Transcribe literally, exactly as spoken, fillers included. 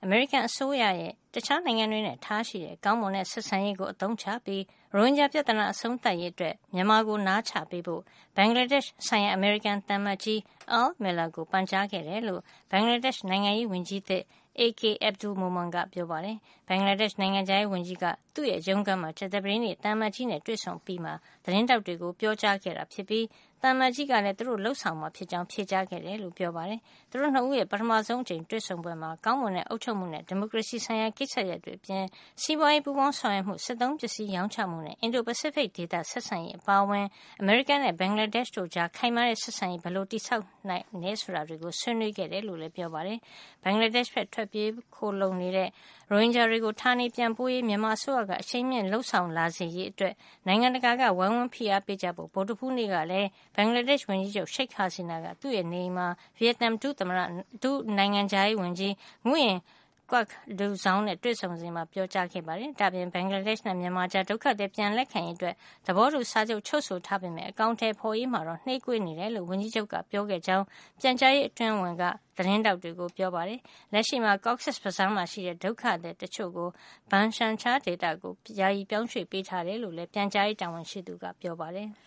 အမေရိကန်အစိုးရရဲ့တခြားနိုင်ငံတွေနဲ့ထားရှိတဲ့ကောင်းမွန်တဲ့ဆက်ဆံရေးကိုအသုံးချပြီးရိုဟင်ဂျာပြဿနာအဆုံးသတ်ရေးအတွက်မြန်မာကိုနားချပေးဖို့ဘင်္ဂလားဒေ့ရှ်ဆိုင်ရာအမေရိကန်သံအမတ်ကြီး Al Miller ကိုပန်ကြားခဲ့တယ်လို့ဘင်္ဂလားဒေ့ရှ်နိုင်ငံရေးဝန်ကြီးသစ် A K Abdul Momen ကပြောပါတယ်။ဘင်္ဂလားဒေ့ရှ်နိုင်ငံခြားရေးဝန်ကြီးကသူ့ရဲ့ရုံးခန်းမှာကြာသပတေးနေ့သံအမတ်ကြီးနဲ့တွေ့ဆုံပြီးမှသတင်းတောက်တွေကိုပြောကြားခဲ့တာဖြစ်ပြီးသံအမတ်ကြီးကလည်းသူတို့လှုပ်ဆောင်မှာဖြစ်ကြောင်းဖြေကြားခဲ့တယ်လို့ပြောပါတယ်။သူတို့နှစ်ဦးရဲ့ပထမဆုံးအကြိမ်တွေ့ဆုံပွဲမှာကောင်းမွန်တဲ့အုပ်ချုပ်မှုနဲ့ဒီမိုကရေစီဆိုင်ရာကိစ္စရပ်တွေအပြင်စီးပွားရေးပူးပေါင်းဆောင်ရွက်မှုစစ်သုံးပစ္စည်းရောင်းချမှုနဲ့အင်ဒိုပစိဖိတ်ဒေသဆက်ဆံရေးအပါအဝင်အမေရိကန်နဲ့ဘင်္ဂလားဒေ့ရှ်တို့ကြားခိုင်မာတဲ့ဆက်ဆံရေးဘယ်လိုတည်ဆောက်နိုင်လဲဆိုတာတွေကိုဆွေးနွေးခဲ့တယ်လို့လည်းပြောပါတယ်။ဘင်္ဂလားဒေ့ရှ်ဘက်ထွက်ပြေးခိုလုံနေတဲ့ရိုဟင်ဂျာတွေကိုဌာနေပြန်ပို့ရေးမြန်မာအစိုးရကအရှိန်မြင့်လှုံ့ဆော်လာစေရေးအတွက်နိုင်ငံတကာကဝိုင်းဝန်းဖိအားပေးကြဖို့ဗုဒ္ဓဖူးနေ့ကလည်းဘင်္ဂလားဒေ့ရှ်ဝန်ကြီးချုပ်ရှိတ်ဟာစီနာကသူ့ရဲ့နေအိမ်မှာဗီယက်နမ်ဒုသမ္မတဒုနိုင်ငံခြားရေးဝန်ကြီးငွေရင်Quoc Du Zong နဲ့တွေ့ဆုံစဉ်မှာပြောကြားခဲ့ပါတယ်။ဒါပြင်ဘင်္ဂလားဒေ့ရှ်နဲ့မြန်မာကြားဒုက္ခသည်ပြန်လက်ခံရေးအတွက်သဘောတူစာချုပ်ချုပ်ဆိုထားပေမဲ့အကောင့်ထဲပေါ်ရေးမှာတော့နှေးကွေးနေတယ်လို့ဝန်ကြီးချုပ်ကပြောခဲ့ကြောင်းပြန်ကြားရေးအတွင်းဝန်ကသတင်းတောက်တွေကိုပြောပါတယ်။လက်ရှိမှာ Cox's Bazar မှာရှိတဲ့ဒုက္ခသည်တချို့ကိုဘန်ရှန်ချာဒေတာကိုယာယီပြောင်းရွှေ့ပေးထားတယ်လို့လည်းပြန်ကြားရေးတာဝန်ရှိသူကပြောပါတယ်။